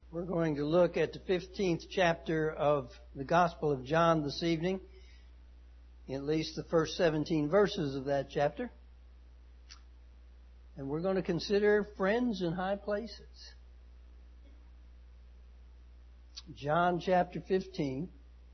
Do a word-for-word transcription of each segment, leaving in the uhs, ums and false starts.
We're going to look at the fifteenth chapter of the Gospel of John this evening, at least the first seventeen verses of that chapter. And we're going to consider friends in high places. John chapter fifteen.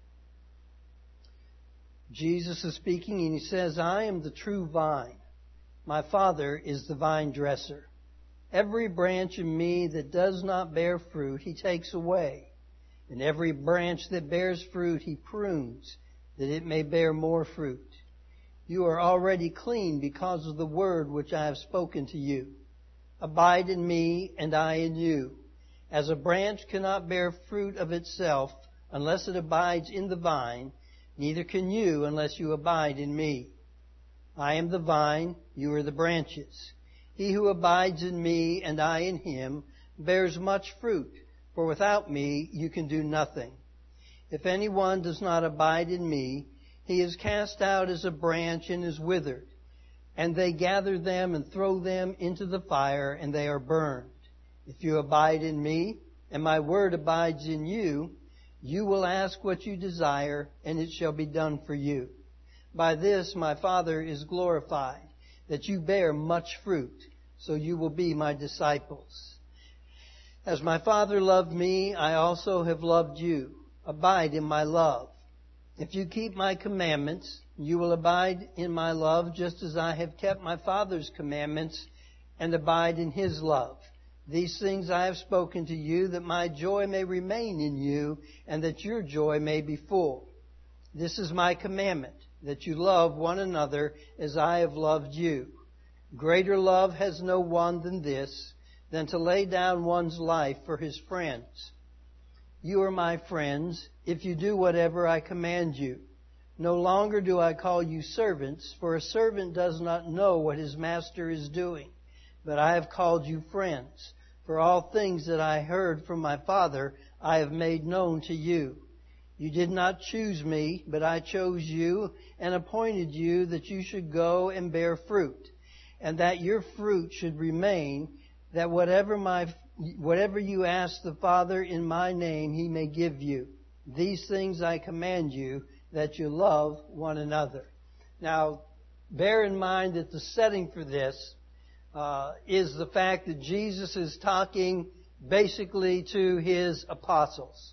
Jesus is speaking and he says, I am the true vine. My Father is the vine dresser. Every branch in me that does not bear fruit, He takes away. And every branch that bears fruit, He prunes, that it may bear more fruit. You are already clean because of the word which I have spoken to you. Abide in me, and I in you. As a branch cannot bear fruit of itself unless it abides in the vine, neither can you unless you abide in me. I am the vine, you are the branches. He who abides in me and I in him bears much fruit, for without me you can do nothing. If anyone does not abide in me, he is cast out as a branch and is withered, and they gather them and throw them into the fire, and they are burned. If you abide in me, and my word abides in you, you will ask what you desire, and it shall be done for you. By this my Father is glorified, that you bear much fruit, so you will be my disciples. As my Father loved me, I also have loved you. Abide in my love. If you keep my commandments, you will abide in my love, just as I have kept my Father's commandments and abide in His love. These things I have spoken to you, that my joy may remain in you, and that your joy may be full. This is my commandment, that you love one another as I have loved you. Greater love has no one than this, than to lay down one's life for his friends. You are my friends, if you do whatever I command you. No longer do I call you servants, for a servant does not know what his master is doing. But I have called you friends, for all things that I heard from my Father I have made known to you. You did not choose me, but I chose you and appointed you that you should go and bear fruit, and that your fruit should remain, that whatever my whatever you ask the Father in my name, He may give you. These things I command you, that you love one another. Now, bear in mind that the setting for this uh, is the fact that Jesus is talking basically to His apostles.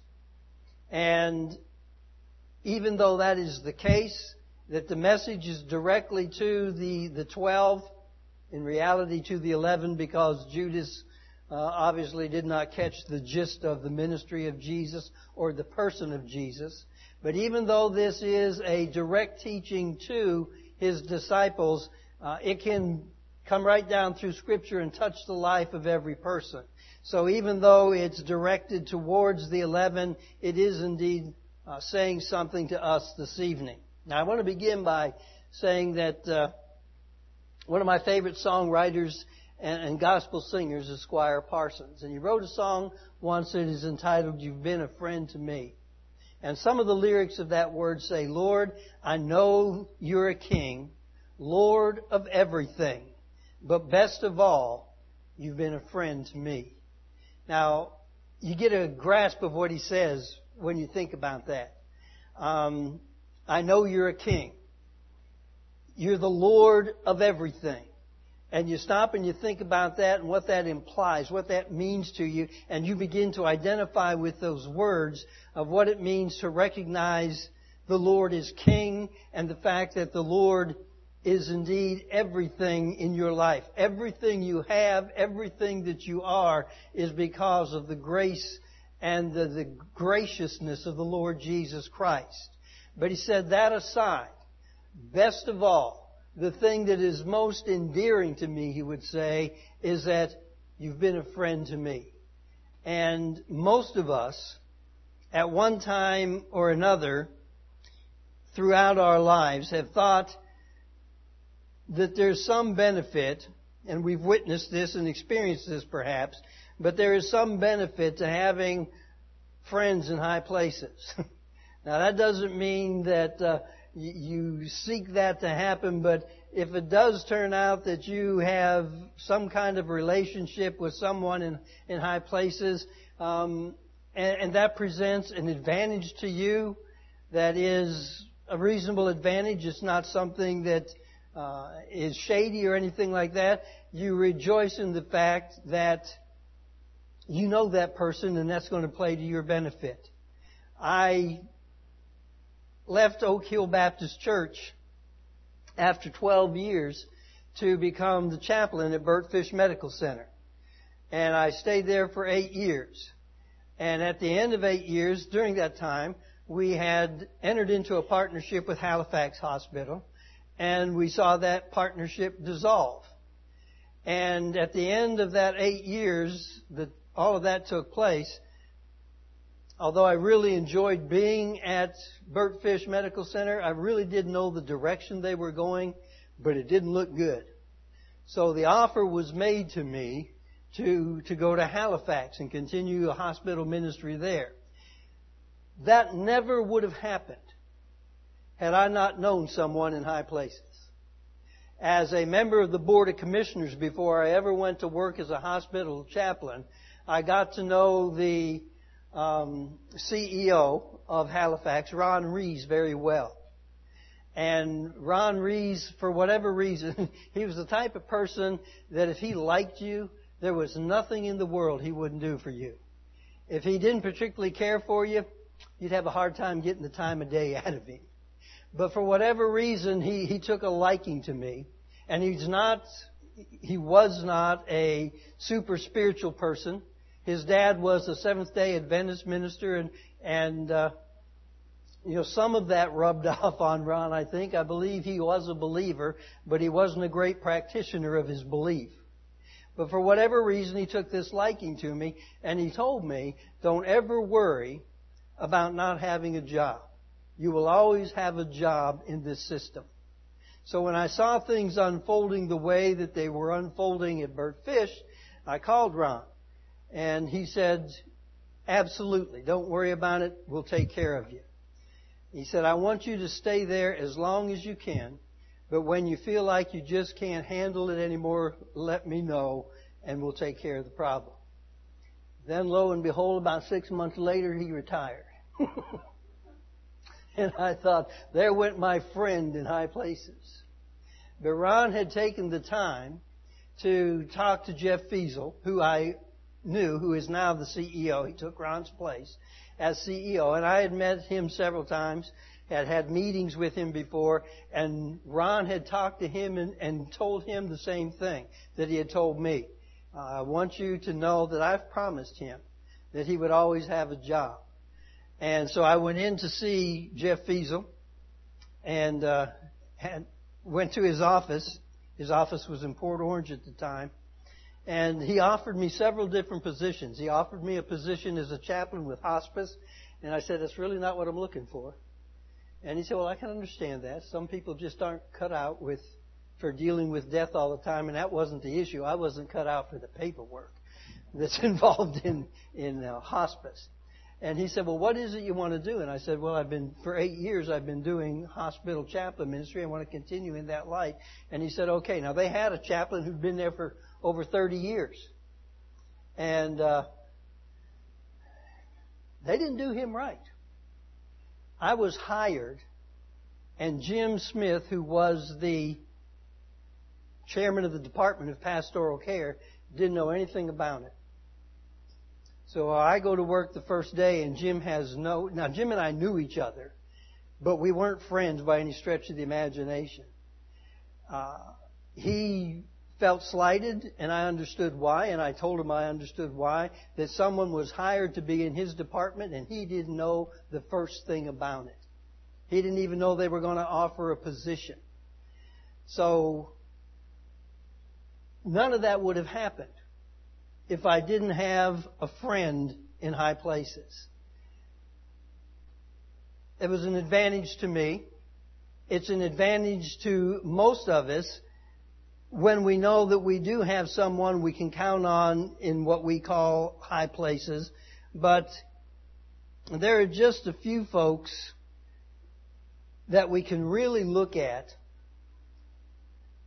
And even though that is the case, that the message is directly to the, the twelve, in reality to the eleven, because Judas uh, obviously did not catch the gist of the ministry of Jesus or the person of Jesus. But even though this is a direct teaching to His disciples, uh, it can come right down through Scripture and touch the life of every person. So even though it's directed towards the eleven, it is indeed uh, saying something to us this evening. Now I want to begin by saying that uh, one of my favorite songwriters and, and gospel singers is Squire Parsons. And he wrote a song once that is entitled, You've Been a Friend to Me. And some of the lyrics of that word say, Lord, I know you're a king, Lord of everything, but best of all, you've been a friend to me. Now, you get a grasp of what he says when you think about that. Um, I know you're a king. You're the Lord of everything. And you stop and you think about that and what that implies, what that means to you, and you begin to identify with those words of what it means to recognize the Lord as King and the fact that the Lord is indeed everything in your life. Everything you have, everything that you are is because of the grace and the, the graciousness of the Lord Jesus Christ. But he said that aside, best of all, the thing that is most endearing to me, he would say, is that you've been a friend to me. And most of us, at one time or another, throughout our lives, have thought that there's some benefit, and we've witnessed this and experienced this perhaps, but there is some benefit to having friends in high places. Now that doesn't mean that uh, you seek that to happen, but if it does turn out that you have some kind of relationship with someone in, in high places, um, and, and that presents an advantage to you that is a reasonable advantage. It's not something that uh, is shady or anything like that. You rejoice in the fact that you know that person, and that's going to play to your benefit. I left Oak Hill Baptist Church after twelve years to become the chaplain at Bert Fish Medical Center. And I stayed there for eight years. And at the end of eight years, during that time, we had entered into a partnership with Halifax Hospital, and we saw that partnership dissolve. And at the end of that eight years, that all of that took place, although I really enjoyed being at Bert Fish Medical Center, I really didn't know the direction they were going, but it didn't look good. So the offer was made to me to, to go to Halifax and continue a hospital ministry there. That never would have happened had I not known someone in high places. As a member of the Board of Commissioners before I ever went to work as a hospital chaplain, I got to know the um, C E O of Halifax, Ron Rees, very well. And Ron Rees, for whatever reason, he was the type of person that if he liked you, there was nothing in the world he wouldn't do for you. If he didn't particularly care for you, you'd have a hard time getting the time of day out of him. But for whatever reason, he, he took a liking to me. And he's not, he was not a super spiritual person. His dad was a Seventh-day Adventist minister, and, and uh, you know, some of that rubbed off on Ron, I think. I believe he was a believer, but he wasn't a great practitioner of his belief. But for whatever reason, he took this liking to me, and he told me, don't ever worry about not having a job. You will always have a job in this system. So when I saw things unfolding the way that they were unfolding at Bert Fish, I called Ron. And he said, absolutely, don't worry about it. We'll take care of you. He said, I want you to stay there as long as you can. But when you feel like you just can't handle it anymore, let me know and we'll take care of the problem. Then lo and behold, about six months later, he retired. And I thought, there went my friend in high places. But Ron had taken the time to talk to Jeff Fiesel, who I knew, who is now the C E O. He took Ron's place as C E O. And I had met him several times, had had meetings with him before, and Ron had talked to him and, and told him the same thing that he had told me. Uh, I want you to know that I've promised him that he would always have a job. And so I went in to see Jeff Fiesel and uh, had, went to his office. His office was in Port Orange at the time. And he offered me several different positions. He offered me a position as a chaplain with hospice. And I said, that's really not what I'm looking for. And he said, well, I can understand that. Some people just aren't cut out with for dealing with death all the time. And that wasn't the issue. I wasn't cut out for the paperwork that's involved in, in uh, hospice. And he said, well, what is it you want to do? And I said, well, I've been, for eight years, I've been doing hospital chaplain ministry. I want to continue in that light. And he said, okay. Now, they had a chaplain who'd been there for over thirty years. And uh, they didn't do him right. I was hired, and Jim Smith, who was the chairman of the Department of Pastoral Care, didn't know anything about it. So I go to work the first day, and Jim has no... Now, Jim and I knew each other, but we weren't friends by any stretch of the imagination. Uh, he felt slighted, and I understood why, and I told him I understood why, that someone was hired to be in his department, and he didn't know the first thing about it. He didn't even know they were going to offer a position. So none of that would have happened if I didn't have a friend in high places. It was an advantage to me. It's an advantage to most of us when we know that we do have someone we can count on in what we call high places. But there are just a few folks that we can really look at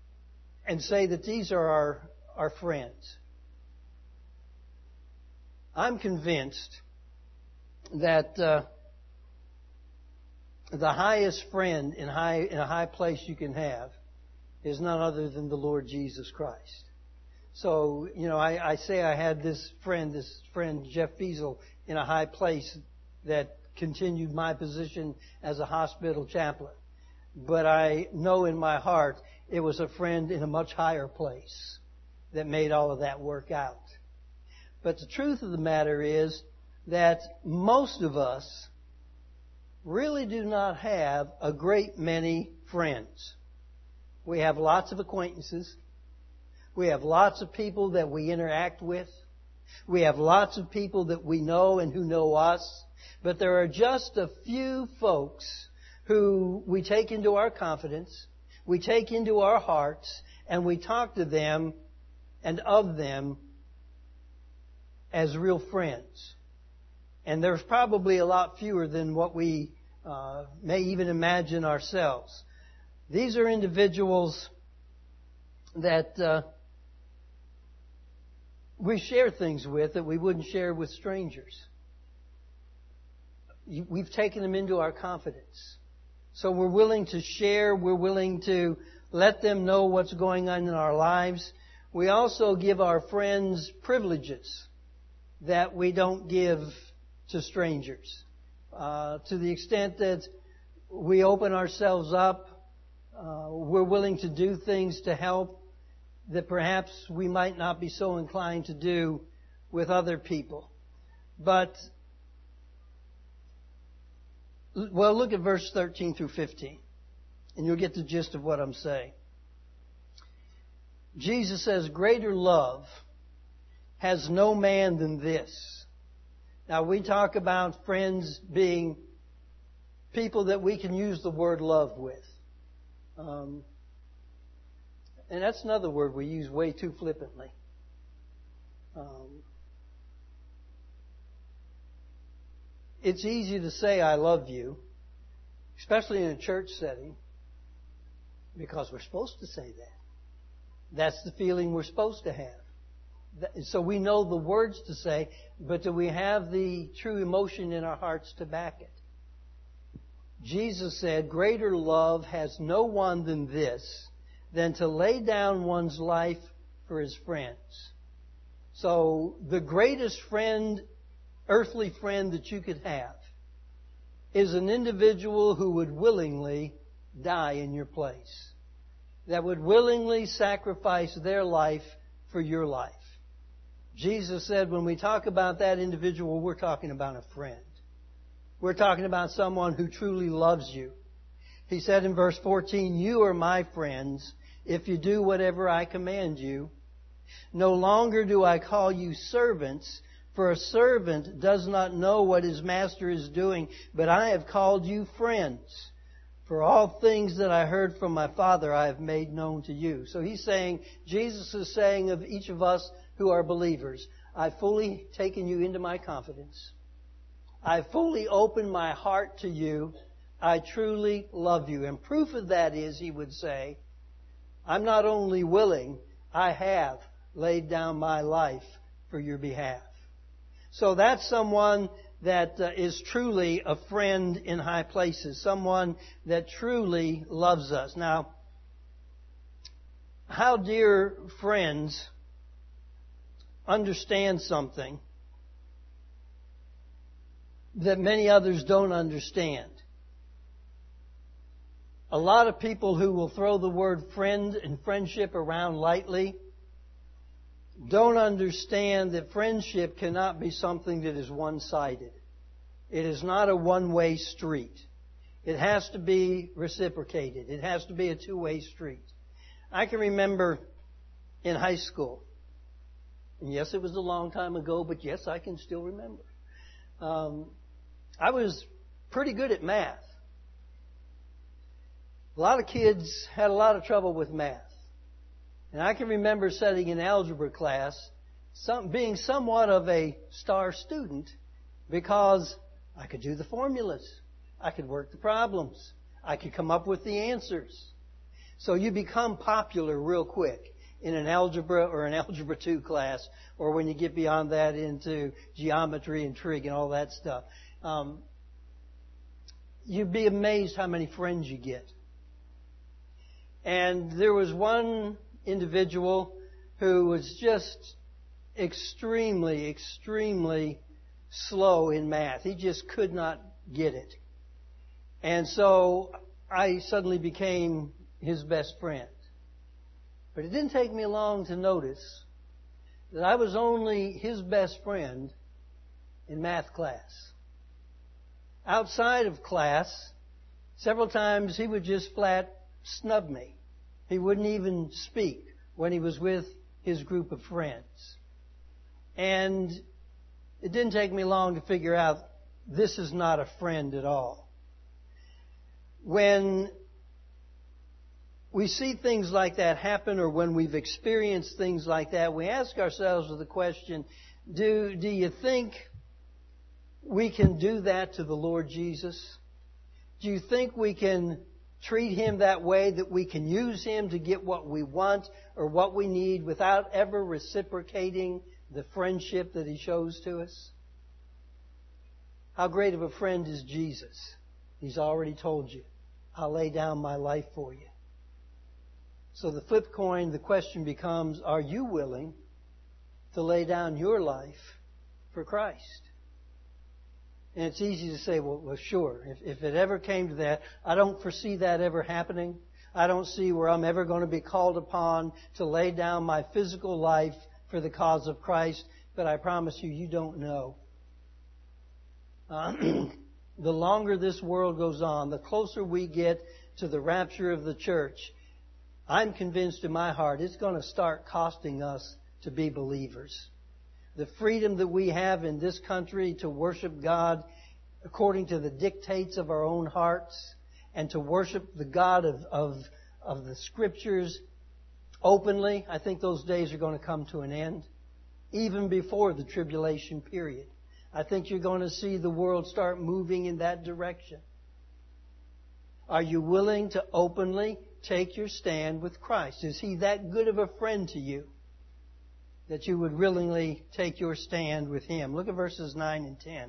and say that these are our, our friends. I'm convinced that uh, the highest friend in high in a high place you can have is none other than the Lord Jesus Christ. So, you know, I, I say I had this friend, this friend Jeff Fiesel, in a high place that continued my position as a hospital chaplain. But I know in my heart it was a friend in a much higher place that made all of that work out. But the truth of the matter is that most of us really do not have a great many friends. We have lots of acquaintances. We have lots of people that we interact with. We have lots of people that we know and who know us. But there are just a few folks who we take into our confidence, we take into our hearts, and we talk to them and of them as real friends. And there's probably a lot fewer than what we uh, may even imagine ourselves. These are individuals that uh, we share things with that we wouldn't share with strangers. We've taken them into our confidence. So we're willing to share. We're willing to let them know what's going on in our lives. We also give our friends privileges that we don't give to strangers. Uh, to the extent that we open ourselves up, uh, we're willing to do things to help that perhaps we might not be so inclined to do with other people. But, well, look at verse thirteen through fifteen, and you'll get the gist of what I'm saying. Jesus says, "Greater love has no man than this." Now, we talk about friends being people that we can use the word love with. Um, and that's another word we use way too flippantly. Um, it's easy to say, "I love you," especially in a church setting, because we're supposed to say that. That's the feeling we're supposed to have. So we know the words to say, but do we have the true emotion in our hearts to back it? Jesus said, "Greater love has no one than this, than to lay down one's life for his friends." So the greatest friend, earthly friend that you could have is an individual who would willingly die in your place, that would willingly sacrifice their life for your life. Jesus said when we talk about that individual, we're talking about a friend. We're talking about someone who truly loves you. He said in verse fourteen, "You are my friends if you do whatever I command you. No longer do I call you servants, for a servant does not know what his master is doing, but I have called you friends. For all things that I heard from my Father I have made known to you." So he's saying, Jesus is saying of each of us who are believers, "I've fully taken you into my confidence. I've fully opened my heart to you. I truly love you." And proof of that is, he would say, I'm not only willing, I have laid down my life for your behalf. So that's someone that uh, is truly a friend in high places, someone that truly loves us. Now, how dear friends understand something that many others don't understand. A lot of people who will throw the word friend and friendship around lightly don't understand that friendship cannot be something that is one-sided. It is not a one-way street. It has to be reciprocated. It has to be a two-way street. I can remember in high school, and yes, it was a long time ago, but yes, I can still remember. Um, I was pretty good at math. A lot of kids had a lot of trouble with math. And I can remember sitting in algebra class, some, being somewhat of a star student because I could do the formulas. I could work the problems. I could come up with the answers. So you become popular real quick in an algebra or an algebra two class, or when you get beyond that into geometry and trig and all that stuff. Um, you'd be amazed how many friends you get. And there was one individual who was just extremely, extremely slow in math. He just could not get it. And so I suddenly became his best friend. But it didn't take me long to notice that I was only his best friend in math class. Outside of class, several times he would just flat snub me. He wouldn't even speak when he was with his group of friends. And it didn't take me long to figure out this is not a friend at all. When we see things like that happen, or when we've experienced things like that, we ask ourselves the question, do, do you think we can do that to the Lord Jesus? Do you think we can treat Him that way, that we can use Him to get what we want or what we need without ever reciprocating the friendship that He shows to us? How great of a friend is Jesus? He's already told you, I'll lay down my life for you. So the flip coin, the question becomes, are you willing to lay down your life for Christ? And it's easy to say, well, well sure, if, if it ever came to that, I don't foresee that ever happening. I don't see where I'm ever going to be called upon to lay down my physical life for the cause of Christ. But I promise you, you don't know. Uh, the longer this world goes on, the closer we get to the rapture of the church, I'm convinced in my heart it's going to start costing us to be believers. The freedom that we have in this country to worship God according to the dictates of our own hearts and to worship the God of, of, of the Scriptures openly, I think those days are going to come to an end, even before the tribulation period. I think you're going to see the world start moving in that direction. Are you willing to openly take your stand with Christ? Is He that good of a friend to you that you would willingly take your stand with Him? Look at verses nine and ten.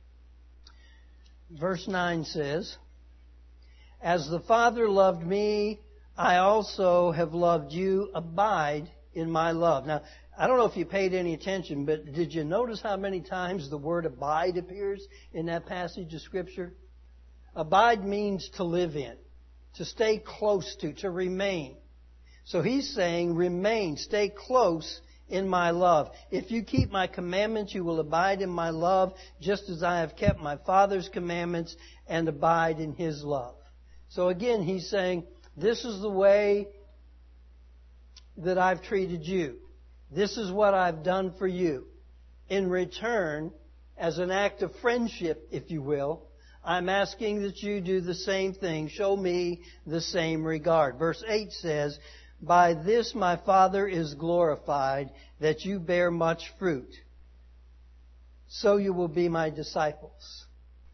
Verse nine says, "As the Father loved me, I also have loved you. Abide in my love." Now, I don't know if you paid any attention, but did you notice how many times the word abide appears in that passage of Scripture? Abide means to live in, to stay close to, to remain. So He's saying, remain, stay close in my love. If you keep my commandments, you will abide in my love, just as I have kept my Father's commandments and abide in His love. So again, He's saying, this is the way that I've treated you. This is what I've done for you. In return, as an act of friendship, if you will, I'm asking that you do the same thing. Show me the same regard. Verse eight says, "By this my Father is glorified, that you bear much fruit. So you will be my disciples."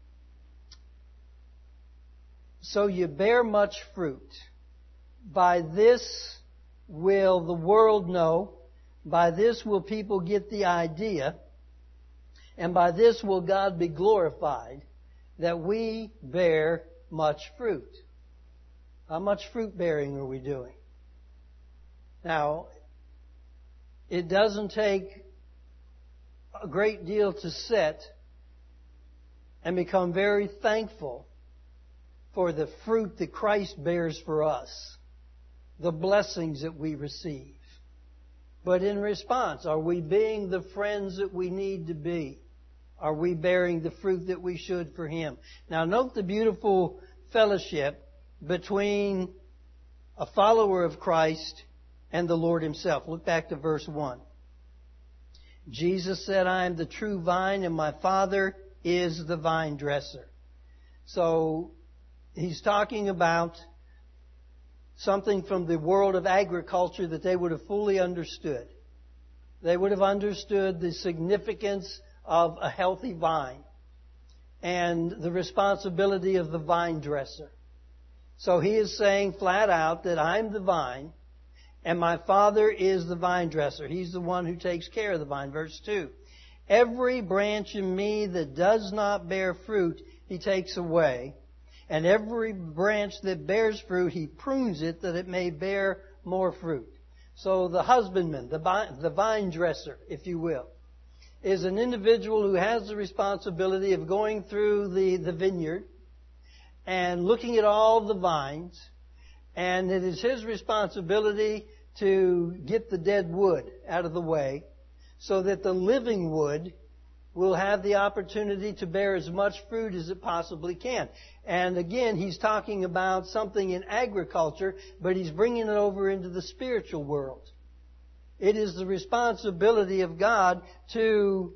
So you bear much fruit. By this will the world know. By this will people get the idea. And by this will God be glorified, that we bear much fruit. How much fruit bearing are we doing? Now, it doesn't take a great deal to sit and become very thankful for the fruit that Christ bears for us, the blessings that we receive. But in response, are we being the friends that we need to be? Are we bearing the fruit that we should for Him? Now note the beautiful fellowship between a follower of Christ and the Lord Himself. Look back to verse one. Jesus said, "I am the true vine, and my Father is the vine dresser." So He's talking about something from the world of agriculture that they would have fully understood. They would have understood the significance of a healthy vine and the responsibility of the vine dresser. So He is saying flat out that I'm the vine, and my Father is the vine dresser. He's the one who takes care of the vine. Verse two. Every branch in me that does not bear fruit, He takes away. And every branch that bears fruit, He prunes it that it may bear more fruit. So the husbandman, the vine, the vine dresser, if you will, is an individual who has the responsibility of going through the, the vineyard and looking at all the vines. And it is his responsibility to get the dead wood out of the way so that the living wood will have the opportunity to bear as much fruit as it possibly can. And again, he's talking about something in agriculture, but he's bringing it over into the spiritual world. It is the responsibility of God to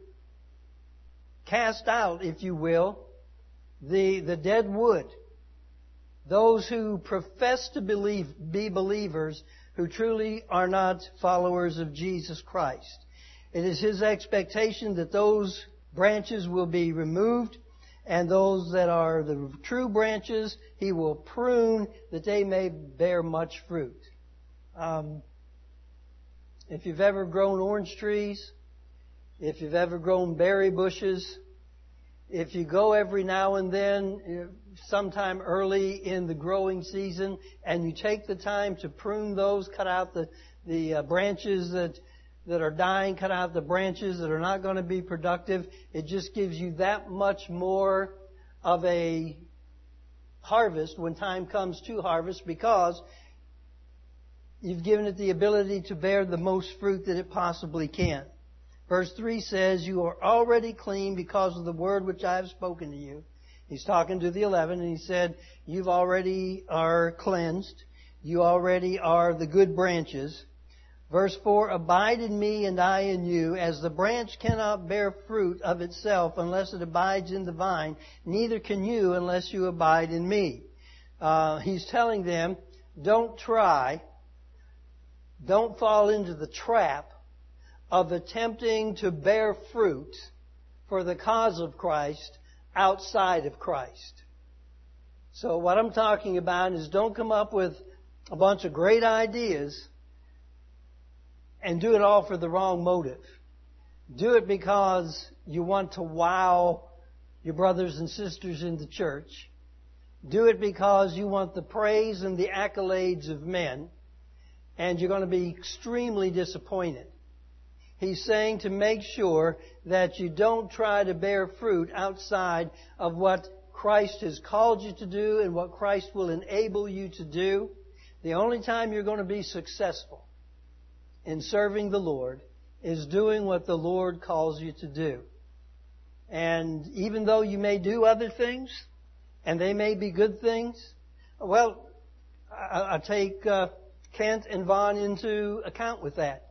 cast out, if you will, the, the dead wood. Those who profess to believe, be believers who truly are not followers of Jesus Christ. It is His expectation that those branches will be removed, and those that are the true branches, He will prune that they may bear much fruit. Um, if you've ever grown orange trees, if you've ever grown berry bushes, if you go every now and then, sometime early in the growing season, and you take the time to prune those, cut out the, the uh, branches that that are dying, cut out the branches that are not going to be productive, it just gives you that much more of a harvest when time comes to harvest, because you've given it the ability to bear the most fruit that it possibly can. Verse three says, you are already clean because of the word which I have spoken to you. He's talking to the eleven, and he said, you've already are cleansed. You already are the good branches. Verse four, abide in me and I in you, as the branch cannot bear fruit of itself unless it abides in the vine, neither can you unless you abide in me. Uh, he's telling them, don't try, don't fall into the trap of attempting to bear fruit for the cause of Christ outside of Christ. So what I'm talking about is, don't come up with a bunch of great ideas and do it all for the wrong motive. Do it because you want to wow your brothers and sisters in the church. Do it because you want the praise and the accolades of men, and you're going to be extremely disappointed. He's saying to make sure that you don't try to bear fruit outside of what Christ has called you to do and what Christ will enable you to do. The only time you're going to be successful in serving the Lord is doing what the Lord calls you to do. And even though you may do other things, and they may be good things, well, I, I take uh, Kent and Vaughn into account with that.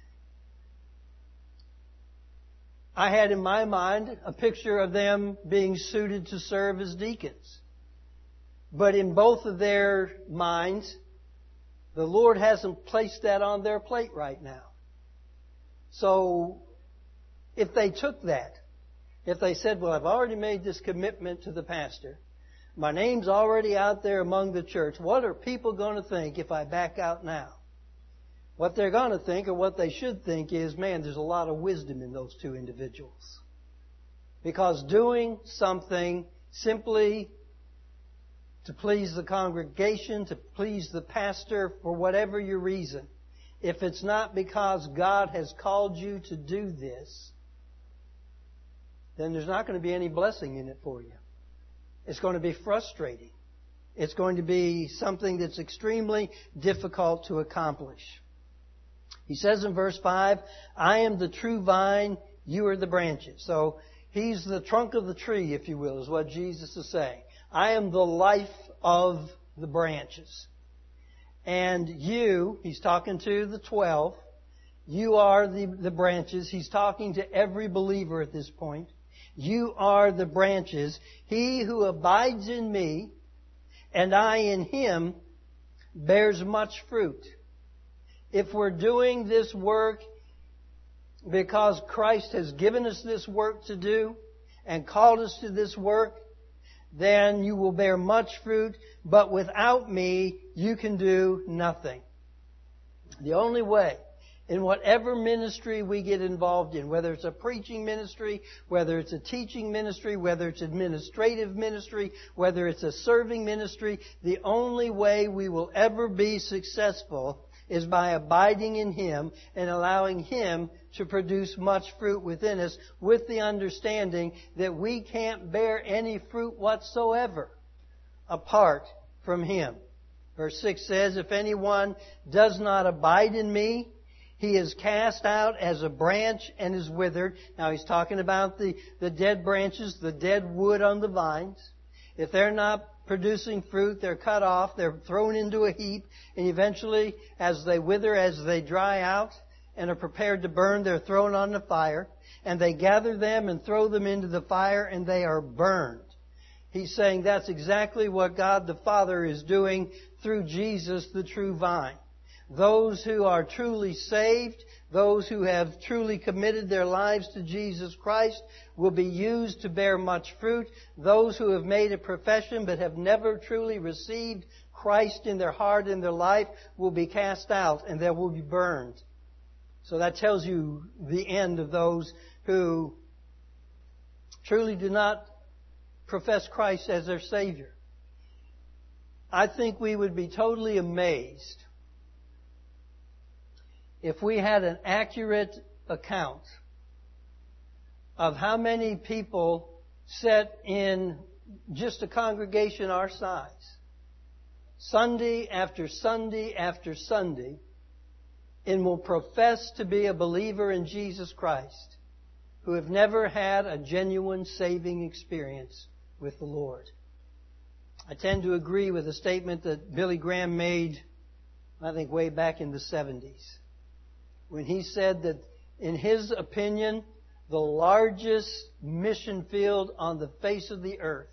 I had in my mind a picture of them being suited to serve as deacons. But in both of their minds, the Lord hasn't placed that on their plate right now. So, if they took that, if they said, well, I've already made this commitment to the pastor, my name's already out there among the church, what are people going to think if I back out now? What they're going to think, or what they should think, is, man, there's a lot of wisdom in those two individuals. Because doing something simply to please the congregation, to please the pastor, for whatever your reason, if it's not because God has called you to do this, then there's not going to be any blessing in it for you. It's going to be frustrating. It's going to be something that's extremely difficult to accomplish. He says in verse five, I am the true vine, you are the branches. So He's the trunk of the tree, if you will, is what Jesus is saying. I am the life of the branches. And you, He's talking to the twelve, you are the, the branches. He's talking to every believer at this point. You are the branches. He who abides in me and I in him bears much fruit. If we're doing this work because Christ has given us this work to do and called us to this work, then you will bear much fruit, but without me, you can do nothing. The only way, in whatever ministry we get involved in, whether it's a preaching ministry, whether it's a teaching ministry, whether it's administrative ministry, whether it's a serving ministry, the only way we will ever be successful is by abiding in Him and allowing Him to produce much fruit within us, with the understanding that we can't bear any fruit whatsoever apart from Him. Verse six says, if anyone does not abide in me, he is cast out as a branch and is withered. Now he's talking about the, the dead branches, the dead wood on the vines. If they're not producing fruit, they're cut off, they're thrown into a heap, and eventually, as they wither, as they dry out and are prepared to burn, they're thrown on the fire, and they gather them and throw them into the fire, and they are burned. He's saying that's exactly what God the Father is doing through Jesus, the true vine. Those who are truly saved, those who have truly committed their lives to Jesus Christ, will be used to bear much fruit. Those who have made a profession but have never truly received Christ in their heart and their life will be cast out and they will be burned. So that tells you the end of those who truly do not profess Christ as their Savior. I think we would be totally amazed if we had an accurate account of how many people sit in just a congregation our size, Sunday after Sunday after Sunday, and will profess to be a believer in Jesus Christ, who have never had a genuine saving experience with the Lord. I tend to agree with a statement that Billy Graham made, I think, way back in the seventies, when he said that, in his opinion, the largest mission field on the face of the earth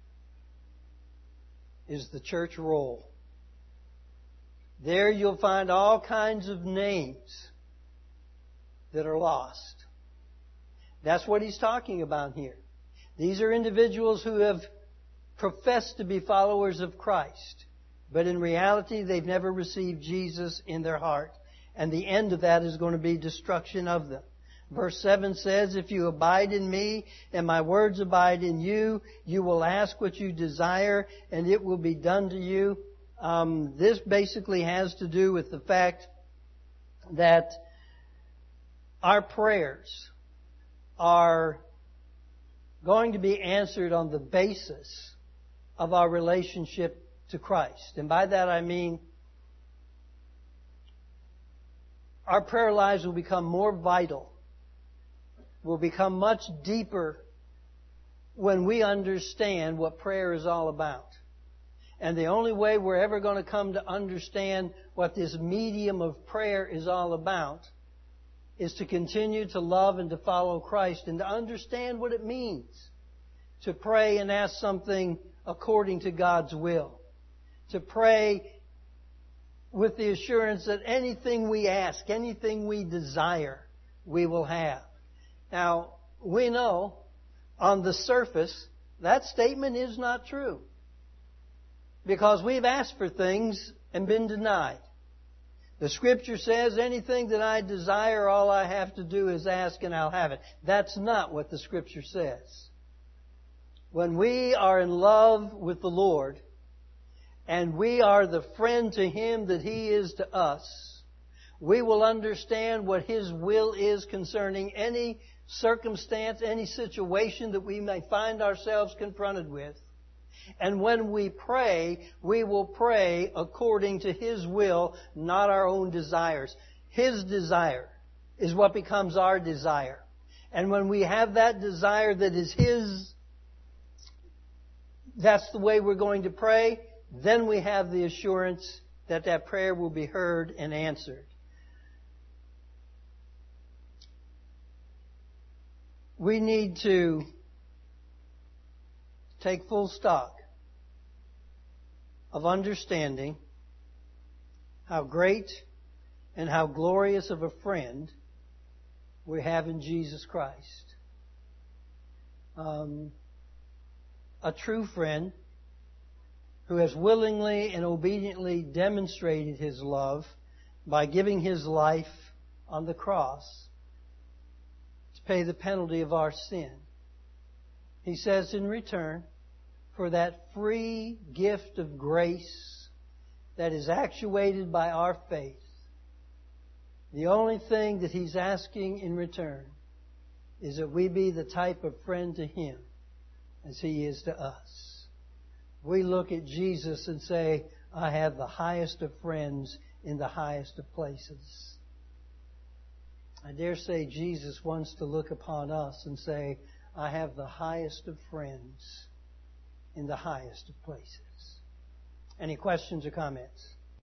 is the church roll. There you'll find all kinds of names that are lost. That's what he's talking about here. These are individuals who have professed to be followers of Christ, but in reality they've never received Jesus in their heart. And the end of that is going to be destruction of them. Verse seven says, if you abide in me and my words abide in you, you will ask what you desire and it will be done to you. Um, this basically has to do with the fact that our prayers are going to be answered on the basis of our relationship to Christ. And by that I mean our prayer lives will become more vital, will become much deeper when we understand what prayer is all about. And the only way we're ever going to come to understand what this medium of prayer is all about is to continue to love and to follow Christ and to understand what it means to pray and ask something according to God's will. To pray with the assurance that anything we ask, anything we desire, we will have. Now, we know on the surface that statement is not true, because we've asked for things and been denied. The Scripture says anything that I desire, all I have to do is ask and I'll have it. That's not what the Scripture says. When we are in love with the Lord, and we are the friend to Him that He is to us, we will understand what His will is concerning any circumstance, any situation that we may find ourselves confronted with. And when we pray, we will pray according to His will, not our own desires. His desire is what becomes our desire. And when we have that desire that is His, that's the way we're going to pray, then we have the assurance that that prayer will be heard and answered. We need to take full stock of understanding how great and how glorious of a friend we have in Jesus Christ. Um, a true friend who has willingly and obediently demonstrated His love by giving His life on the cross to pay the penalty of our sin. He says in return, for that free gift of grace that is actuated by our faith, the only thing that He's asking in return is that we be the type of friend to Him as He is to us. We look at Jesus and say, I have the highest of friends in the highest of places. I dare say Jesus wants to look upon us and say, I have the highest of friends in the highest of places. Any questions or comments?